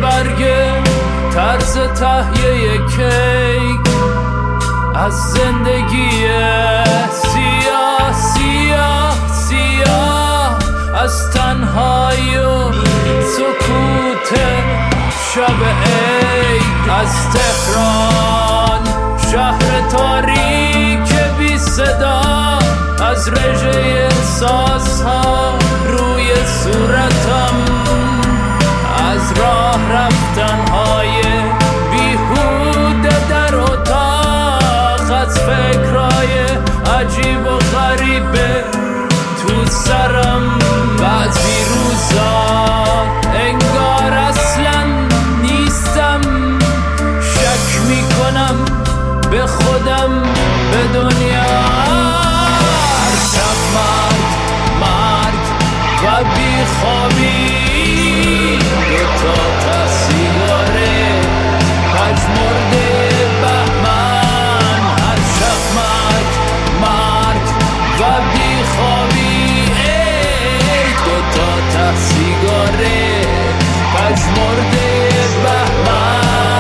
برگ طرز تهیه کیک از زندگی سیاه سیاه سیاه، از تنهایی و سکوت شب عید، از تهران شهر تاریک بی صدا، از رژه احساس‌ها روی صورتم، از راه رفتن‌های بیهوده در اتاق، از فکرهای عجیب و غریبه تو سرم. بعضی روزا انگار اصلاً نیستم، شک میکنم به خودم، به دنیا. هر شب مرگ و بیخوابی، دوتا تا سیگاره پژمرده بهمن. هر شب مرگ و بیخوابی، دوتا تا سیگاره پژمرده بهمن.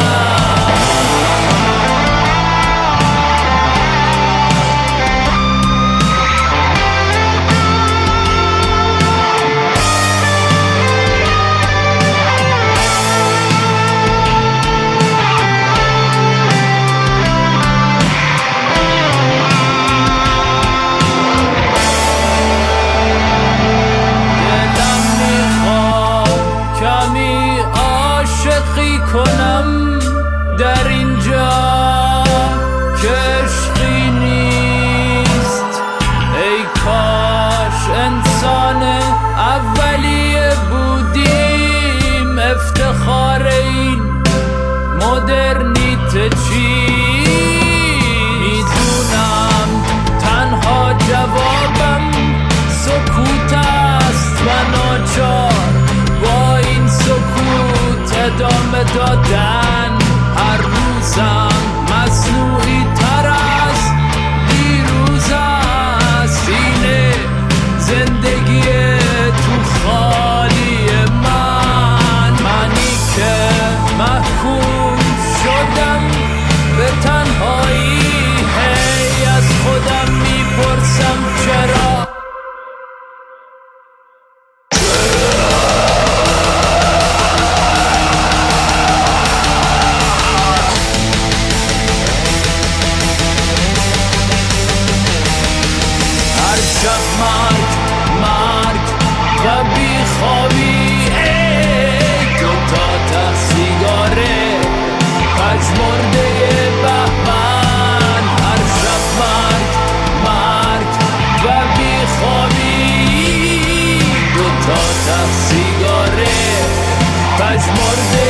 کنم در اینجا که عشقی نیست، ای کاش انسان اولیه بودیم. افتخار این مدرنیته چی؟ میدونم تنها جوابم سکوت است و ناچار با این سکوت ادامه دادن. هر روزم مصنوعی تر از دیروز است، اینه زندگی تو خالی منی که محکوم شدم به تنهایی. هی از خودم میپرسم چرا. مرگ و بیخوابی، دوتا تا سیگاره پژمرده بهمن. هر شب مرگ و بیخوابی، دوتا تا سیگاره پژمرده